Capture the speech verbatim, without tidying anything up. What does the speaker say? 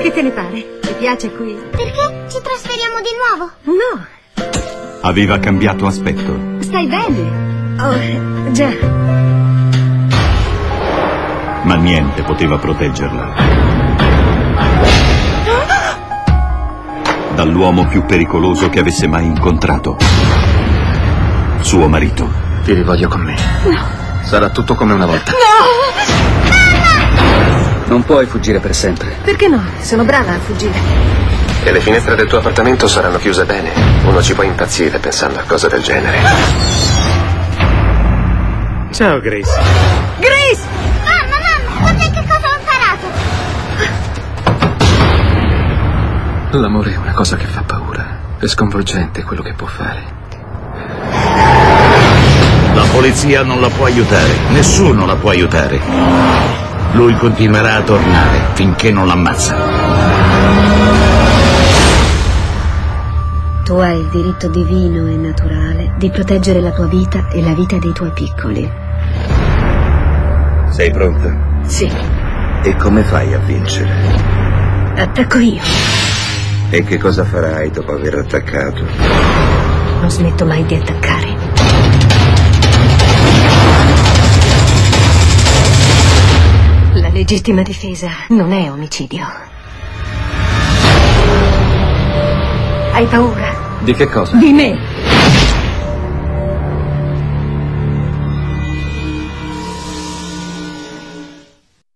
Che te ne pare? Ti piace qui? Perché ci trasferiamo di nuovo? No. Aveva cambiato aspetto. Stai bene? Oh, già. Ma niente poteva proteggerla dall'uomo più pericoloso che avesse mai incontrato. Suo marito. Ti rivoglio con me. No. Sarà tutto come una volta. No! Non puoi fuggire per sempre. Perché no? Sono brava a fuggire. E le finestre del tuo appartamento saranno chiuse bene. Uno ci può impazzire pensando a cose del genere. Ciao, Grace. Grace! Mamma, mamma, guarda che cosa ho imparato. L'amore è una cosa che fa paura. È sconvolgente quello che può fare. La polizia non la può aiutare. Nessuno la può aiutare. Lui continuerà a tornare finché non l'ammazza. Tu hai il diritto divino e naturale di proteggere la tua vita e la vita dei tuoi piccoli. Sei pronta? Sì. E come fai a vincere? Attacco io. E che cosa farai dopo aver attaccato? Non smetto mai di attaccare. La legittima difesa non è omicidio. Hai paura? Di che cosa? Di me.